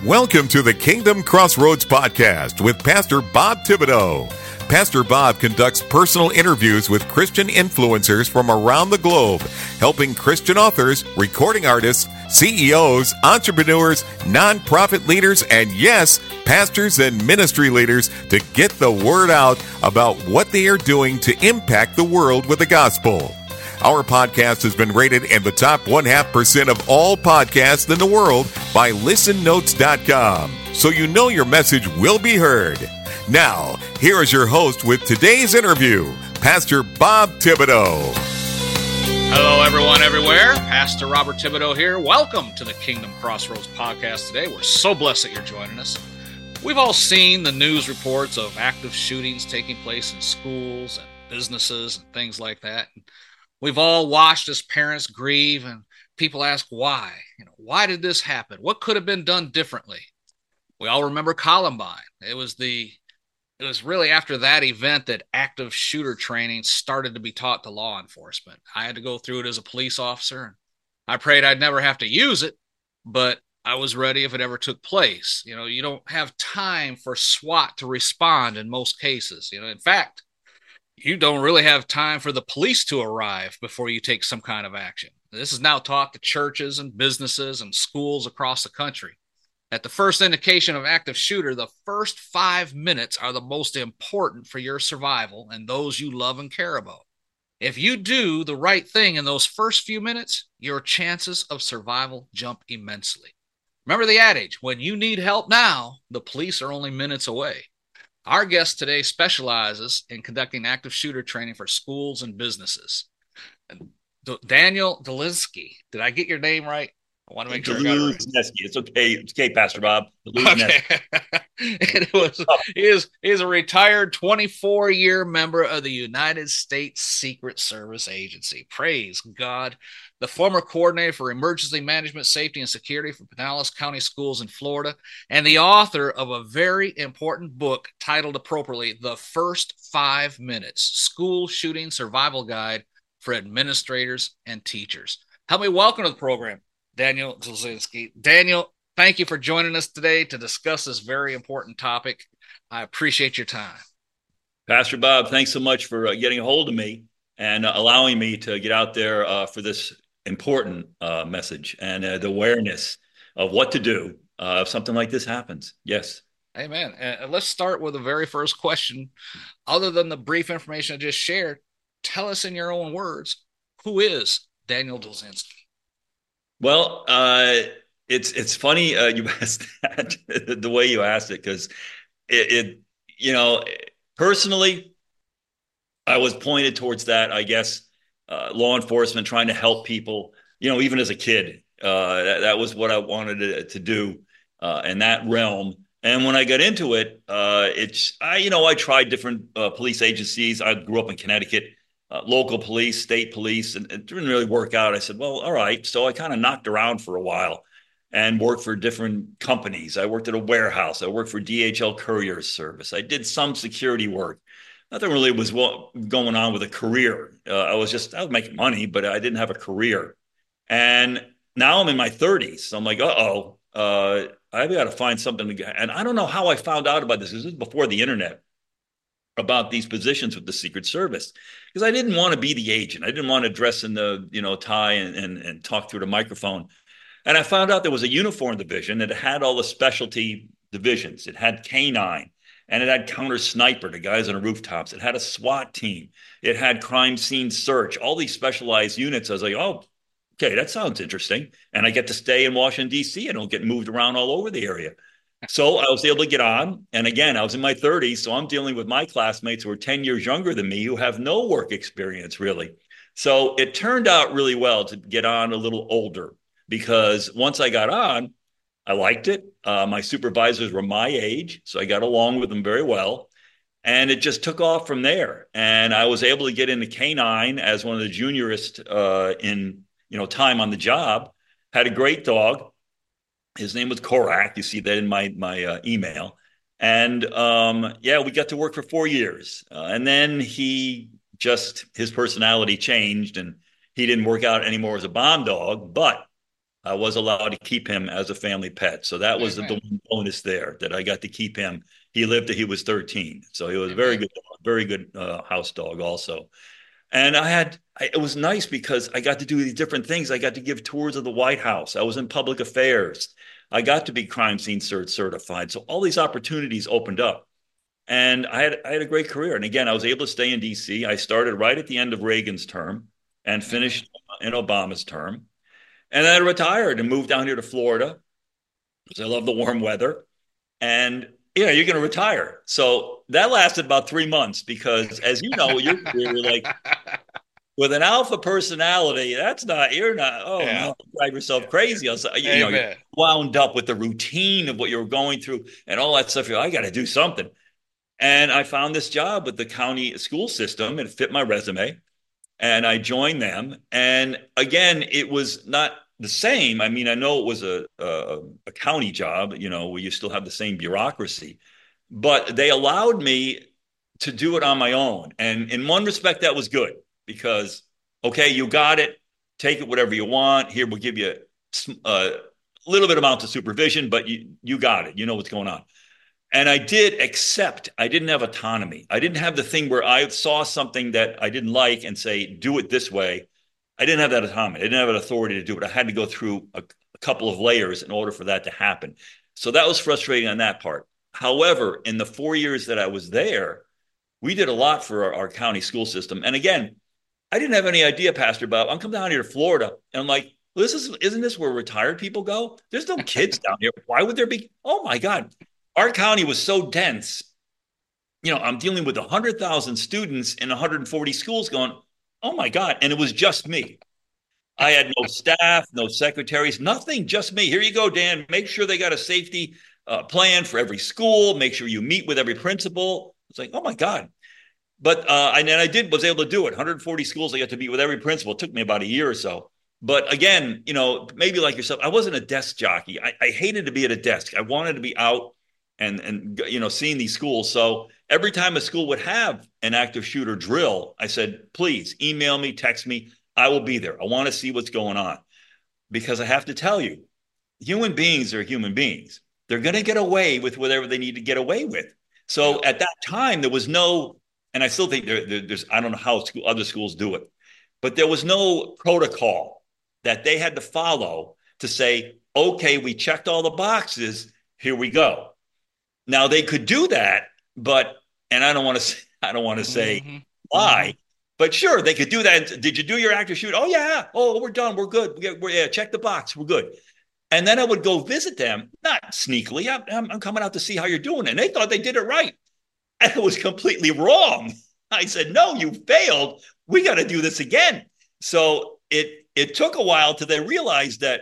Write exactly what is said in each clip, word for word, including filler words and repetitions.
Welcome to the Kingdom Crossroads Podcast with Pastor Bob Thibodeau. Pastor Bob conducts personal interviews with Christian influencers from around the globe, helping Christian authors, recording artists, C E Os, entrepreneurs, nonprofit leaders, and yes, pastors and ministry leaders to get the word out about what they are doing to impact the world with the gospel. Our podcast has been rated in the top one half percent of all podcasts in the world by listen notes dot com, so you know your message will be heard. Now, here is your host with today's interview, Pastor Bob Thibodeau. Hello, everyone, everywhere. Pastor Robert Thibodeau here. Welcome to the Kingdom Crossroads Podcast today. We're so blessed that you're joining us. We've all seen the news reports of active shootings taking place in schools and businesses and things like that. We've all watched as parents grieve and people ask why. You know, why did this happen? What could have been done differently? We all remember Columbine. It was the it was really after that event that active shooter training started to be taught to law enforcement. I had to go through it as a police officer. I prayed I'd never have to use it, but I was ready if it ever took place. You know, you don't have time for SWAT to respond in most cases. You know, in fact, you don't really have time for the police to arrive before you take some kind of action. This is now taught to churches and businesses and schools across the country. At the first indication of active shooter, the first five minutes are the most important for your survival and those you love and care about. If you do the right thing in those first few minutes, your chances of survival jump immensely. Remember the adage, when you need help now, the police are only minutes away. Our guest today specializes in conducting active shooter training for schools and businesses. Daniel Dolinsky, did I get your name right? I want to make sure I got it right. It's okay. It's okay, Pastor Bob. Okay. it was, he, is, he is a retired twenty-four-year member of the United States Secret Service Agency. Praise God. The former coordinator for emergency management, safety, and security for Pinellas County Schools in Florida, and the author of a very important book titled appropriately, The First Five Minutes, School Shooting Survival Guide for Administrators and Teachers. Help me welcome to the program, Daniel Dolinsky. Daniel, thank you for joining us today to discuss this very important topic. I appreciate your time. Pastor Bob, thanks so much for uh, getting a hold of me and uh, allowing me to get out there uh, for this important uh, message and uh, the awareness of what to do uh, if something like this happens. Yes. Amen. Uh, let's start with the very first question. Other than the brief information I just shared, tell us in your own words, who is Daniel Dolinsky? Well, uh, it's it's funny uh, you asked that the way you asked it, because it, it, you know, personally, I was pointed towards that, I guess, uh, law enforcement, trying to help people, you know, even as a kid. Uh, that, that was what I wanted to, to do uh, in that realm. And when I got into it, uh, it's, I, you know, I tried different uh, police agencies. I grew up in Connecticut. Uh, local police, state police, and it didn't really work out. I said, well, all right. So I kind of knocked around for a while and worked for different companies. I worked at a warehouse. I worked for D H L Courier Service. I did some security work. Nothing really was going on with a career. Uh, I was just, I was making money, but I didn't have a career. And now I'm in my thirties. So I'm like, uh-oh, uh, I've got to find something to get. And I don't know how I found out about this. This is before the internet, about these positions with the Secret Service, because I didn't want to be the agent. I didn't want to dress in the, you know, tie and, and, and talk through the microphone. And I found out there was a uniform division that had all the specialty divisions. It had K nine, and it had counter sniper, the guys on the rooftops. It had a SWAT team. It had crime scene search, all these specialized units. I was like, oh, okay, that sounds interesting. And I get to stay in Washington, D C. I don't get moved around all over the area. So I was able to get on. And again, I was in my thirties. So I'm dealing with my classmates who are ten years younger than me, who have no work experience, really. So it turned out really well to get on a little older, because once I got on, I liked it. Uh, my supervisors were my age, so I got along with them very well. And it just took off from there. And I was able to get into K nine as one of the juniorist uh, in, you know, time on the job. Had a great dog. His name was Korak. You see that in my my uh, email. And um, yeah, we got to work for four years. Uh, and then he just, his personality changed and he didn't work out anymore as a bomb dog. But I was allowed to keep him as a family pet. So that was the, the Amen. one bonus there, that I got to keep him. He lived till he was thirteen. So he was a very Amen. good, very good uh, house dog also. And I had, I, it was nice because I got to do these different things. I got to give tours of the White House. I was in public affairs. I got to be crime scene cert certified. So all these opportunities opened up. And I had, I had a great career. And again, I was able to stay in D C. I started right at the end of Reagan's term and Amen. finished in Obama's term. And then I retired and moved down here to Florida because I love the warm weather. And you know, you're going to retire. So that lasted about three months because, as you know, your career, like with an alpha personality, that's not, you're not, oh Yeah. no, drive yourself crazy. I was, you know, you're Amen. wound up with the routine of what you're going through and all that stuff. You're like, I got to do something. And I found this job with the county school system. It fit my resume. And I joined them. And again, it was not the same. I mean, I know it was a, a, a county job, you know, where you still have the same bureaucracy, but they allowed me to do it on my own. And in one respect, that was good because, okay, you got it. Take it whatever you want. Here, we'll give you a little bit amount of supervision, but you, you got it. You know what's going on. And I did, except I didn't have autonomy. I didn't have the thing where I saw something that I didn't like and say, do it this way. I didn't have that autonomy. I didn't have an authority to do it. I had to go through a, a couple of layers in order for that to happen. So that was frustrating on that part. However, in the four years that I was there, we did a lot for our, our county school system. And again, I didn't have any idea, Pastor Bob. I'm coming down here to Florida, and I'm like, well, this is, isn't this where retired people go? There's no kids down here. Why would there be? Oh my God. Our county was so dense. You know, I'm dealing with one hundred thousand students in one hundred forty schools going, oh my God. And it was just me. I had no staff, no secretaries, nothing, just me. Here you go, Dan. Make sure they got a safety uh, plan for every school. Make sure you meet with every principal. It's like, oh my God. But, uh, and then I did, was able to do it. one hundred forty schools, I got to meet with every principal. It took me about a year or so. But again, you know, maybe like yourself, I wasn't a desk jockey. I, I hated to be at a desk. I wanted to be out and, and, you know, seeing these schools. So every time a school would have an active shooter drill, I said, please email me, text me. I will be there. I want to see what's going on, because I have to tell you, human beings are human beings. They're going to get away with whatever they need to get away with. So at that time, there was no, and I still think there, there, there's, I don't know how school, other schools do it, but there was no protocol that they had to follow to say, okay, we checked all the boxes, here we go. Now they could do that, but, and I don't want to, I don't want to say mm-hmm. why, Mm-hmm. but sure, they could do that. Did you do your active shoot? Oh yeah. Oh, we're done. We're good. We're, we're yeah, check the box. We're good. And then I would go visit them, not sneakily. I'm, I'm coming out to see how you're doing. And they thought they did it right. And it was completely wrong. I said, no, you failed. We got to do this again. So it, it took a while till they realized that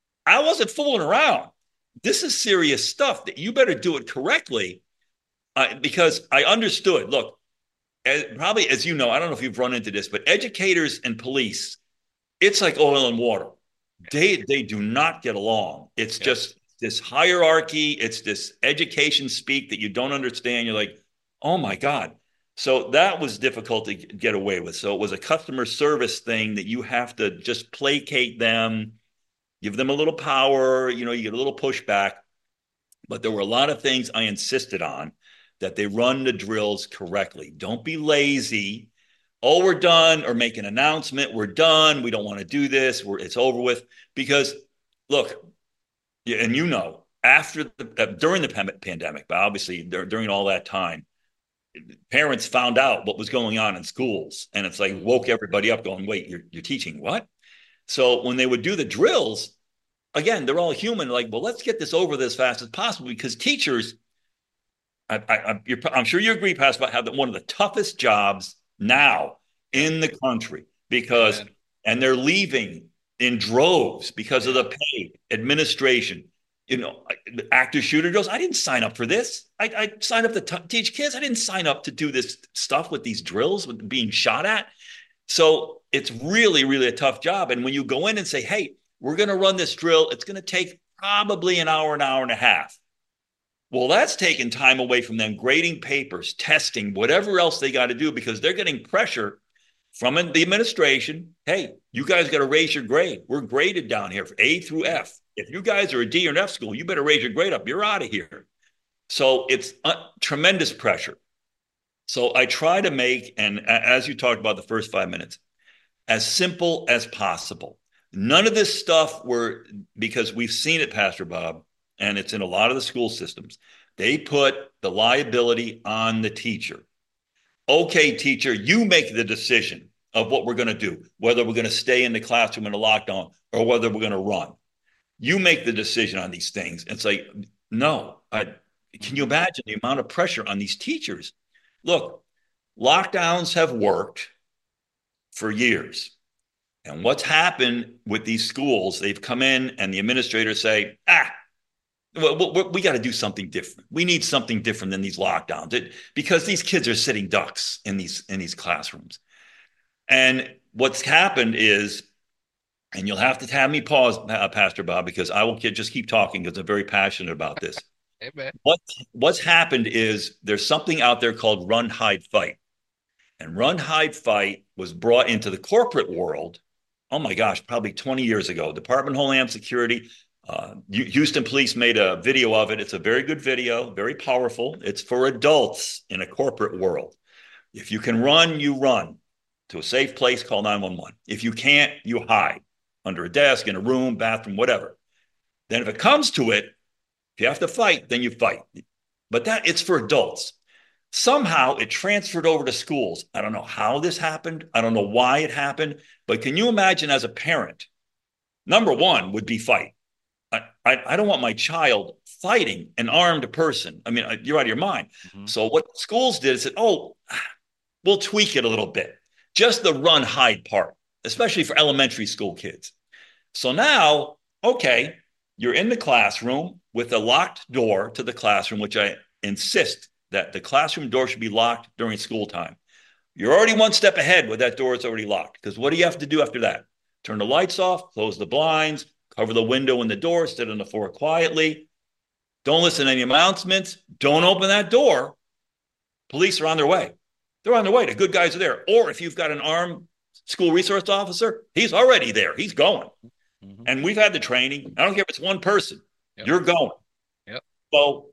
I wasn't fooling around. This is serious stuff, that you better do it correctly. Uh, because I understood, look, as, probably as you know, I don't know if you've run into this, but educators and police, it's like oil and water. They, they do not get along. It's Yeah. just this hierarchy. It's this education speak that you don't understand. You're like, oh my God. So that was difficult to get away with. So it was a customer service thing that you have to just placate them, give them a little power, you know, you get a little pushback. But there were a lot of things I insisted on, that they run the drills correctly. Don't be lazy. Oh, we're done, or make an announcement. We're done. We don't want to do this. We're, it's over with. Because look, and you know, after the, uh, during the pandemic, but obviously during all that time, parents found out what was going on in schools, and it's like woke everybody up going, wait, you're, you're teaching what? So when they would do the drills, again, they're all human. Like, well, let's get this over as fast as possible, because teachers, I, I, I'm sure you agree, Pastor, have one of the toughest jobs now in the country, because, Amen. And they're leaving in droves because of the pay, administration. You know, active shooter drills. I didn't sign up for this. I, I signed up to t- teach kids. I didn't sign up to do this stuff with these drills, with being shot at. So it's really, really a tough job. And when you go in and say, hey, we're going to run this drill, it's going to take probably an hour, an hour and a half. Well, that's taking time away from them grading papers, testing, whatever else they got to do, because they're getting pressure from the administration, hey, you guys got to raise your grade. We're graded down here for A through F. If you guys are a D or an F school, you better raise your grade up. You're out of here. So it's a tremendous pressure. So I try to make, and as you talked about the first five minutes, as simple as possible. None of this stuff were, because we've seen it, Pastor Bob, and it's in a lot of the school systems. They put the liability on the teacher. Okay, teacher, you make the decision of what we're going to do, whether we're going to stay in the classroom in a lockdown or whether we're going to run. You make the decision on these things. It's like, no, I, can you imagine the amount of pressure on these teachers? Look, lockdowns have worked for years. And what's happened with these schools, they've come in and the administrators say, ah, well, we, we got to do something different. We need something different than these lockdowns it, because these kids are sitting ducks in these, in these classrooms. And what's happened is, and you'll have to have me pause, uh, Pastor Bob, because I will just keep talking because I'm very passionate about this. Amen. What, what's happened is there's something out there called run, hide, fight. And run, hide, fight was brought into the corporate world, oh my gosh, probably twenty years ago. Department of Homeland Security, uh, Houston Police made a video of it. It's a very good video, very powerful. It's for adults in a corporate world. If you can run, you run to a safe place, call nine one one. If you can't, you hide under a desk, in a room, bathroom, whatever. Then if it comes to it, if you have to fight, then you fight. But that it's for adults. Somehow it transferred over to schools. I don't know how this happened. I don't know why it happened. But can you imagine as a parent, number one would be fight. I, I, I don't want my child fighting an armed person. I mean, you're out of your mind. Mm-hmm. So what schools did is said, oh, we'll tweak it a little bit. Just the run, hide part, especially for elementary school kids. So now, okay, you're in the classroom with a locked door to the classroom, which I insist that the classroom door should be locked during school time. You're already one step ahead with that door is already locked. Because what do you have to do after that? Turn the lights off, close the blinds, cover the window and the door, sit on the floor quietly. Don't listen to any announcements. Don't open that door. Police are on their way. They're on their way. The good guys are there. Or if you've got an armed school resource officer, he's already there. He's going. Mm-hmm. And we've had the training. I don't care if it's one person. Yep. You're going. Yep. So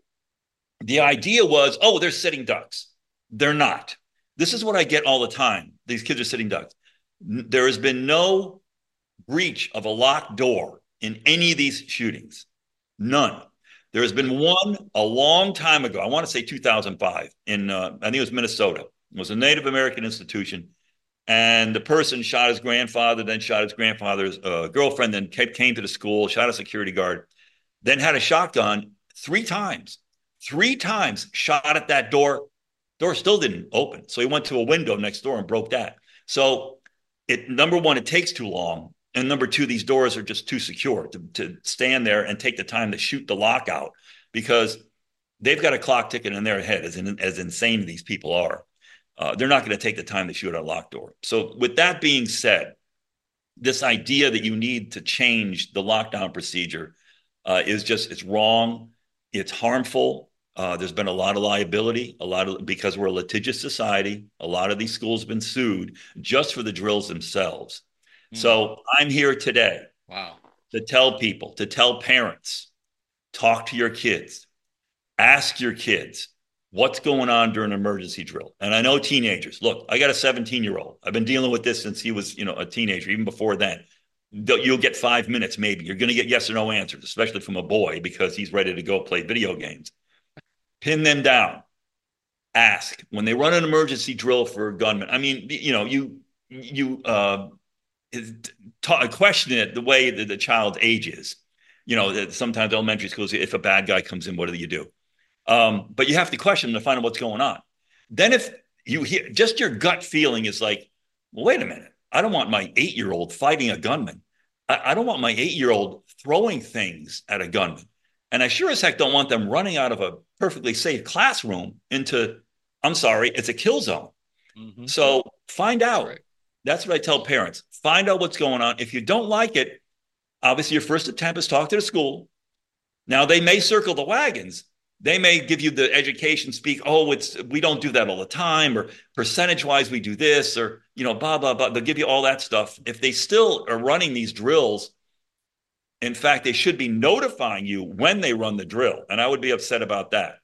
the idea was, oh, they're sitting ducks. They're not. This is what I get all the time. These kids are sitting ducks. There has been no breach of a locked door in any of these shootings. None. There has been one a long time ago. I want to say two thousand five in, uh, I think it was Minnesota. It was a Native American institution. And the person shot his grandfather, then shot his grandfather's uh, girlfriend, then came to the school, shot a security guard, then had a shotgun three times. Three times shot at that door. Door still didn't open. So he went to a window next door and broke that. So it number one, it takes too long. And number two, these doors are just too secure to, to stand there and take the time to shoot the lock out because they've got a clock ticking in their head as, in, as insane as these people are. Uh, they're not going to take the time to shoot a locked door. So with that being said, this idea that you need to change the lockdown procedure uh, is just, it's wrong. It's harmful. Uh, there's been a lot of liability, a lot of, because we're a litigious society. A lot of these schools have been sued just for the drills themselves. Mm. So I'm here today wow. to tell people, to tell parents, talk to your kids, ask your kids what's going on during an emergency drill. And I know teenagers, look, I got a seventeen year old. I've been dealing with this since he was, you know, a teenager, even before then. You'll get five minutes, maybe. You're going to get yes or no answers, especially from a boy, because he's ready to go play video games. Pin them down. Ask. When they run an emergency drill for a gunman, I mean, you know, you you uh, ta- question it the way that the child's age is. You know, that sometimes elementary schools, if a bad guy comes in, what do you do? Um, but you have to question them to find out what's going on. Then if you hear, just your gut feeling is like, well, wait a minute. I don't want my eight-year-old fighting a gunman. I, I don't want my eight-year-old throwing things at a gunman. And I sure as heck don't want them running out of a perfectly safe classroom into, I'm sorry, it's a kill zone. Mm-hmm. So find out. Right. That's what I tell parents. Find out what's going on. If you don't like it, obviously your first attempt is talk to the school. Now they may circle the wagons, They may give you the education speak, oh, it's we don't do that all the time, or percentage-wise we do this, or you know, blah, blah, blah. They'll give you all that stuff. If they still are running these drills, in fact, they should be notifying you when they run the drill. And I would be upset about that.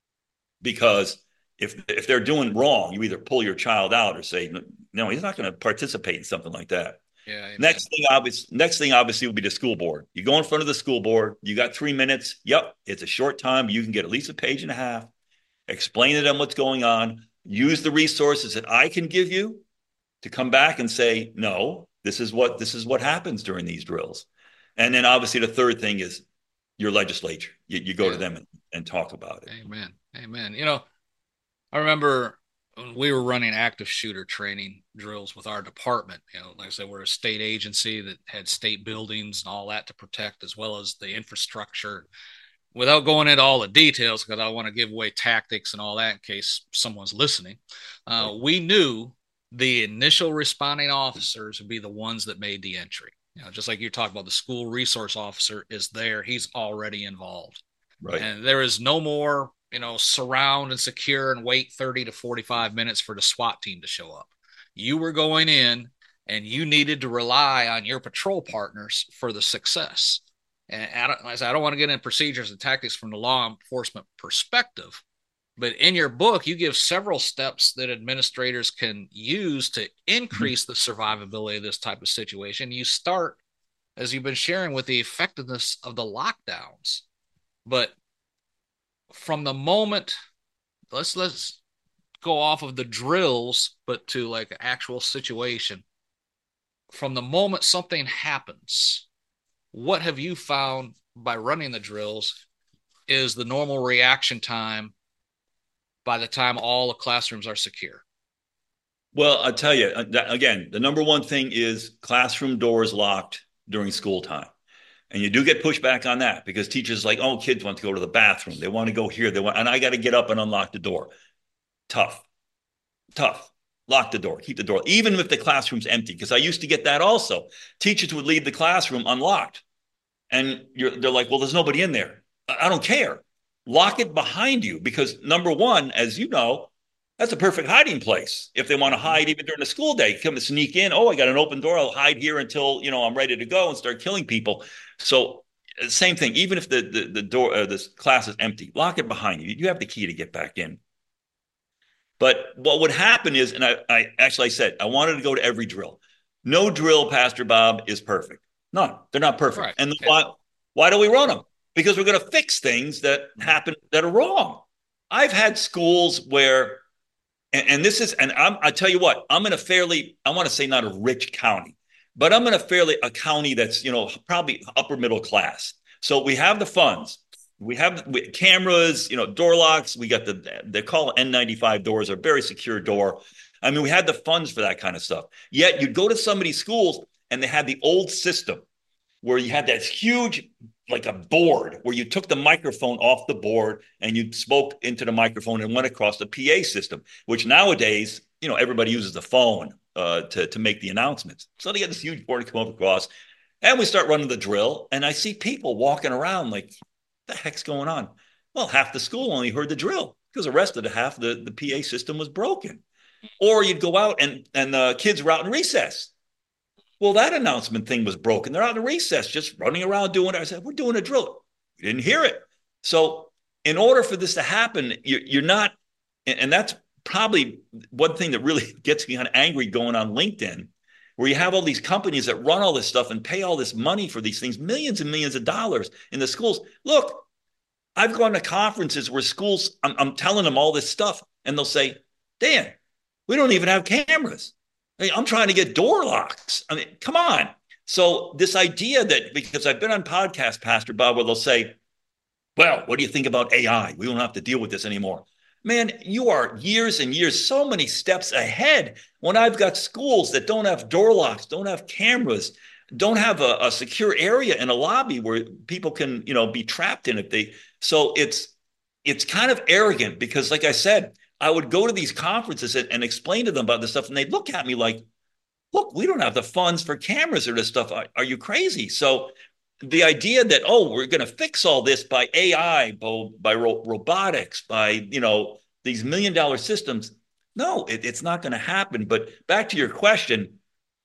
Because if if they're doing wrong, you either pull your child out or say, no, he's not going to participate in something like that. Yeah. Amen. Next thing, obviously, next thing obviously would be the school board. You go in front of the school board. You got three minutes. Yep, it's a short time. You can get at least a page and a half. Explain to them what's going on. Use the resources that I can give you to come back and say, no, this is what this is what happens during these drills. And then obviously the third thing is your legislature. You, you go yeah. to them and, and talk about it. Amen. Amen. You know, I remember when we were running active shooter training drills with our department. You know, like I said, we're a state agency that had state buildings and all that to protect, as well as the infrastructure. Without going into all the details, because I want to give away tactics and all that in case someone's listening, uh, we knew the initial responding officers would be the ones that made the entry. You know, just like you talked about, the school resource officer is there. He's already involved. Right. And there is no more, you know, surround and secure and wait thirty to forty-five minutes for the SWAT team to show up. You were going in and you needed to rely on your patrol partners for the success. And I don't, I don't want to get into procedures and tactics from the law enforcement perspective, but in your book, you give several steps that administrators can use to increase the survivability of this type of situation. You start, as you've been sharing, with the effectiveness of the lockdowns. But from the moment, let's let's go off of the drills, but to like an actual situation. From the moment something happens, what have you found by running the drills is the normal reaction time by the time all the classrooms are secure? Well, I'll tell you, again, the number one thing is classroom doors locked during school time. And you do get pushback on that because teachers are like, oh, kids want to go to the bathroom. They want to go here. They want, and I got to get up and unlock the door. Tough, tough. Lock the door, keep the door, even if the classroom's empty. Because I used to get that also. Teachers would leave the classroom unlocked. And you're, they're like, well, there's nobody in there. I don't care. Lock it behind you because number one, as you know, that's a perfect hiding place. If they want to hide even during the school day, come and sneak in. Oh, I got an open door. I'll hide here until, you know, I'm ready to go and start killing people. So same thing, even if the, the, the door, uh, this class is empty, lock it behind you. You have the key to get back in. But what would happen is, and I, I actually I said, I wanted to go to every drill. No drill, Pastor Bob, is perfect. None. They're not perfect. Right. And okay. why, why do we run them? Because we're going to fix things that happen that are wrong. I've had schools where, and, and this is, and I'm, I tell you what, I'm in a fairly, I want to say not a rich county, but I'm in a fairly, a county that's, you know, probably upper middle class. So we have the funds. We have cameras, you know, door locks. We got the, they call N ninety-five doors, a very secure door. I mean, we had the funds for that kind of stuff. Yet you'd go to some of these schools and they had the old system where you had that huge, like a board where you took the microphone off the board and you spoke into the microphone and went across the P A system, which nowadays, you know, everybody uses the phone uh, to, to make the announcements. So they get this huge board to come up across and we start running the drill. And I see people walking around like, what the heck's going on? Well, half the school only heard the drill because the rest of the half, the, the P A system was broken. Or you'd go out and, and the kids were out in recess. Well, that announcement thing was broken. They're out in recess, just running around doing it. I said, we're doing a drill. We didn't hear it. So in order for this to happen, you're, you're not, and that's probably one thing that really gets me kind of angry going on LinkedIn, where you have all these companies that run all this stuff and pay all this money for these things, millions and millions of dollars in the schools. Look, I've gone to conferences where schools, I'm, I'm telling them all this stuff, and they'll say, Dan, we don't even have cameras. I mean, I'm trying to get door locks. I mean, come on. So this idea that, because I've been on podcasts, Pastor Bob, where they'll say, well, what do you think about A I? We don't have to deal with this anymore. Man, you are years and years, so many steps ahead when I've got schools that don't have door locks, don't have cameras, don't have a, a secure area in a lobby where people can, you know, be trapped in it. They, so it's, it's kind of arrogant because, like I said, I would go to these conferences and, and explain to them about this stuff, and they'd look at me like, look, we don't have the funds for cameras or this stuff. Are, are you crazy? So the idea that, oh, we're going to fix all this by A I, by, by ro- robotics, by, you know, these million dollar systems. No, it, it's not going to happen. But back to your question,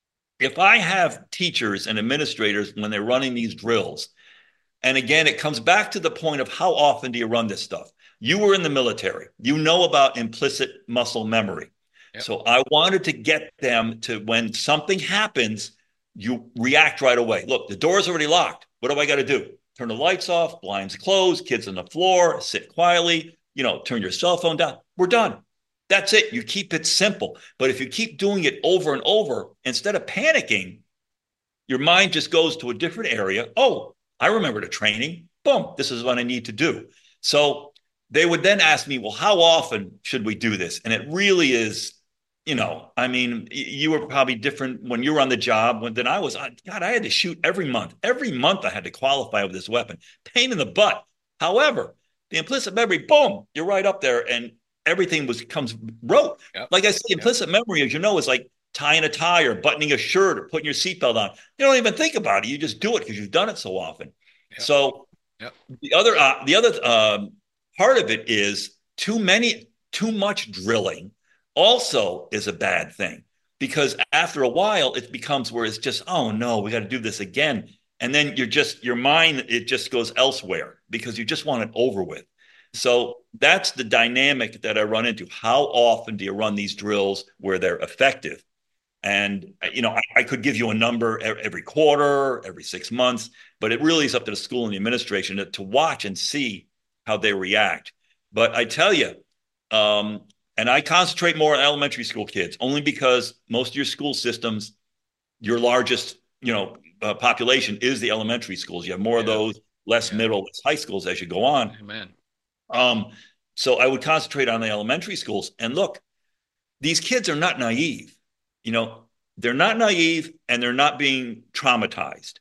if I have teachers and administrators when they're running these drills, and again, it comes back to the point of how often do you run this stuff? You were in the military. You know about implicit muscle memory. Yep. So I wanted to get them to, when something happens, you react right away. Look, the door's already locked. What do I got to do? Turn the lights off, blinds closed, kids on the floor, sit quietly, you know, turn your cell phone down. We're done. That's it. You keep it simple. But if you keep doing it over and over, instead of panicking, your mind just goes to a different area. Oh, I remember the training. Boom, this is what I need to do. So they would then ask me, well, how often should we do this? And it really is, you know, I mean, you were probably different when you were on the job than I was. God, I had to shoot every month. Every month I had to qualify with this weapon. Pain in the butt. However, the implicit memory, boom, you're right up there. And everything was comes rote. Yep. Like I said, implicit yep. memory, as you know, is like tying a tie or buttoning a shirt or putting your seatbelt on. You don't even think about it. You just do it because you've done it so often. Yep. So yep. the other uh, the other um, part of it is too many, too much drilling also is a bad thing, because after a while it becomes where it's just, oh no, we got to do this again. And then you're just, your mind, it just goes elsewhere because you just want it over with. So that's the dynamic that I run into. How often do you run these drills where they're effective? And, you know, I, I could give you a number every quarter, every six months, but it really is up to the school and the administration to, to watch and see how they react. But I tell you, um, and I concentrate more on elementary school kids, only because most of your school systems, your largest, you know, uh, population is the elementary schools. You have more yeah. of those, less yeah. middle, less high schools as you go on. Amen. Um, so I would concentrate on the elementary schools. And look, these kids are not naive. You know, they're not naive and they're not being traumatized,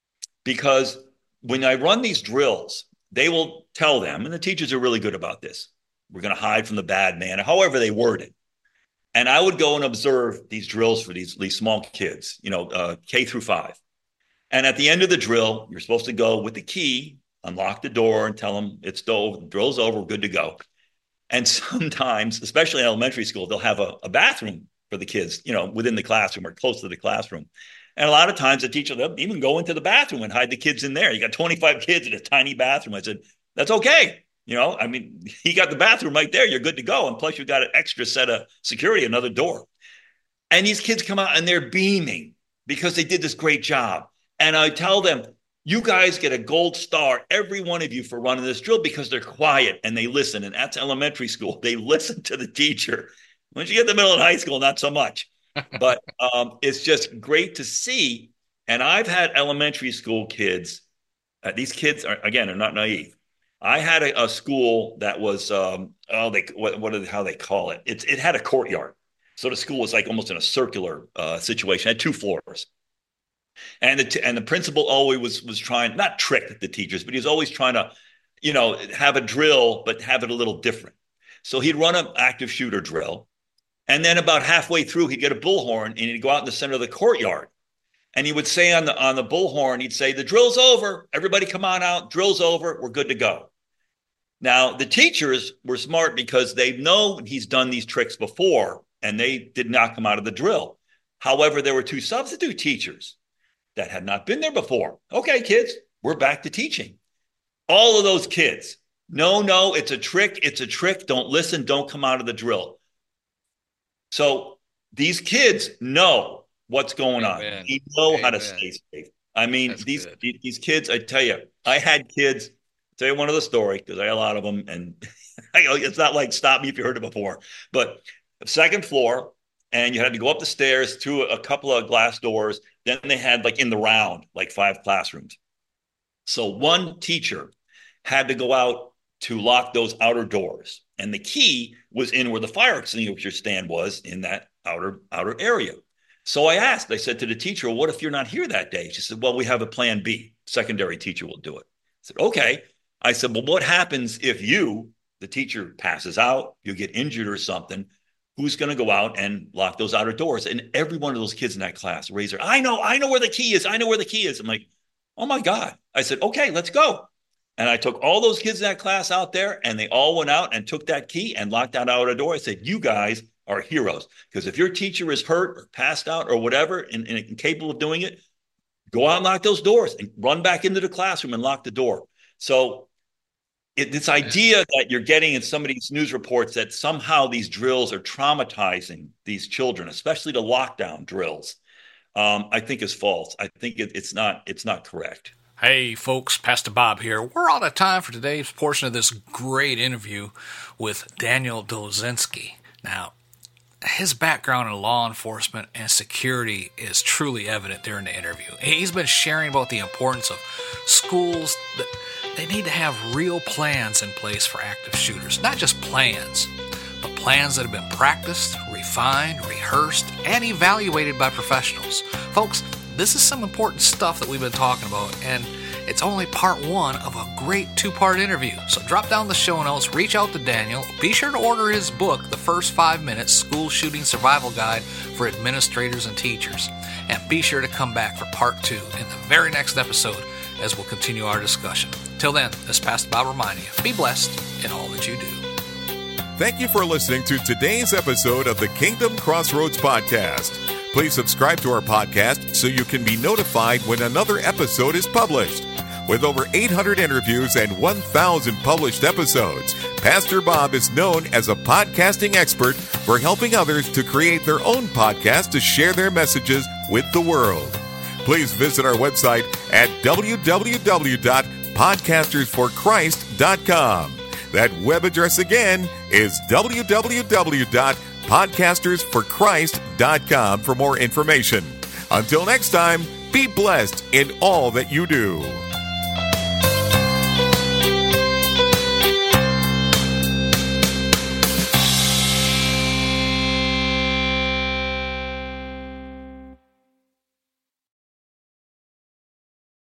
because when I run these drills, they will tell them, and the teachers are really good about this, we're going to hide from the bad man, however they word it. And I would go and observe these drills for these, these small kids, you know, uh, K through five. And at the end of the drill, you're supposed to go with the key, unlock the door and tell them it's the drill's over, we're good to go. And sometimes, especially in elementary school, they'll have a, a bathroom for the kids, you know, within the classroom or close to the classroom. And a lot of times the teacher, they'll even go into the bathroom and hide the kids in there. You got twenty-five kids in a tiny bathroom. I said, that's okay. You know, I mean, you got the bathroom right there. You're good to go. And plus you've got an extra set of security, another door. And these kids come out and they're beaming because they did this great job. And I tell them, you guys get a gold star, every one of you, for running this drill, because they're quiet and they listen. And that's elementary school. They listen to the teacher. Once you get to middle and high school, not so much. But um, it's just great to see. And I've had elementary school kids. Uh, these kids are, again, are not naive. I had a, a school that was, um, oh, they what, what are, how they call it? It it had a courtyard, so the school was like almost in a circular uh, situation. It had two floors, and the and the principal always was was trying, not trick the teachers, but he was always trying to, you know, have a drill but have it a little different. So he'd run an active shooter drill, and then about halfway through, he'd get a bullhorn and he'd go out in the center of the courtyard. And he would say on the on the bullhorn, he'd say, the drill's over. Everybody come on out. Drill's over. We're good to go. Now, the teachers were smart because they know he's done these tricks before, and they did not come out of the drill. However, there were two substitute teachers that had not been there before. Okay, kids, we're back to teaching. All of those kids, no, no, it's a trick. It's a trick. Don't listen. Don't come out of the drill. So these kids know what's going Amen. on. They know Amen. how to stay safe. I mean, That's these good. these kids, I tell you, I had kids. I'll tell you one other story, because I had a lot of them, and it's not like stop me if you heard it before. But second floor, and you had to go up the stairs through a couple of glass doors. Then they had, like, in the round, like five classrooms. So one teacher had to go out to lock those outer doors, and the key was in where the fire extinguisher stand was, in that outer outer area. So I asked, I said to the teacher, what if you're not here that day? She said, well, we have a plan B. Secondary teacher will do it. I said, okay. I said, well, what happens if you, the teacher, passes out, you get injured or something? Who's going to go out and lock those outer doors? And every one of those kids in that class raised their, I know, I know where the key is. I know where the key is. I'm like, Oh my God. I said, okay, let's go. And I took all those kids in that class out there, and they all went out and took that key and locked that outer door. I said, you guys are heroes. Because if your teacher is hurt or passed out or whatever and, and incapable of doing it, go out and lock those doors and run back into the classroom and lock the door. So it, this idea that you're getting in some of these news reports that somehow these drills are traumatizing these children, especially the lockdown drills, um, I think is false. I think it, it's not, it's not correct. Hey folks, Pastor Bob here. We're out of time for today's portion of this great interview with Daniel Dolinsky. Now, his background in law enforcement and security is truly evident during the interview. He's been sharing about the importance of schools that they need to have real plans in place for active shooters. Not just plans, but plans that have been practiced, refined, rehearsed, and evaluated by professionals. Folks, this is some important stuff that we've been talking about, and it's only part one of a great two-part interview. So drop down the show notes, reach out to Daniel. Be sure to order his book, The First Five Minutes School Shooting Survival Guide for Administrators and Teachers. And be sure to come back for part two in the very next episode as we'll continue our discussion. Till then, this is Pastor Bob reminding you, be blessed in all that you do. Thank you for listening to today's episode of the Kingdom Crossroads Podcast. Please subscribe to our podcast so you can be notified when another episode is published. With over eight hundred interviews and one thousand published episodes, Pastor Bob is known as a podcasting expert for helping others to create their own podcast to share their messages with the world. Please visit our website at w w w dot podcasters for christ dot com. That web address again is w w w dot podcasters for christ dot com for more information. Until next time, be blessed in all that you do.